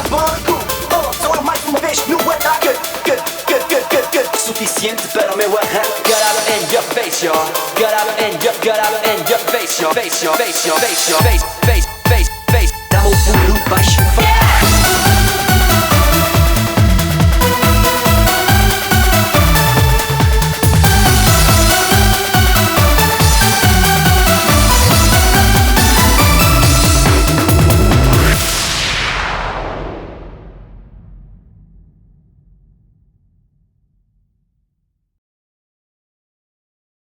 banco. Só há mais uma vez no ataque. Suficiente para o meu arranque. Get out in your face, y'all. Get out in your face, y'all. Face, y'all. Face, y'all. Face, y'all. Face, face, face, face. Dá-me o pulo baixo.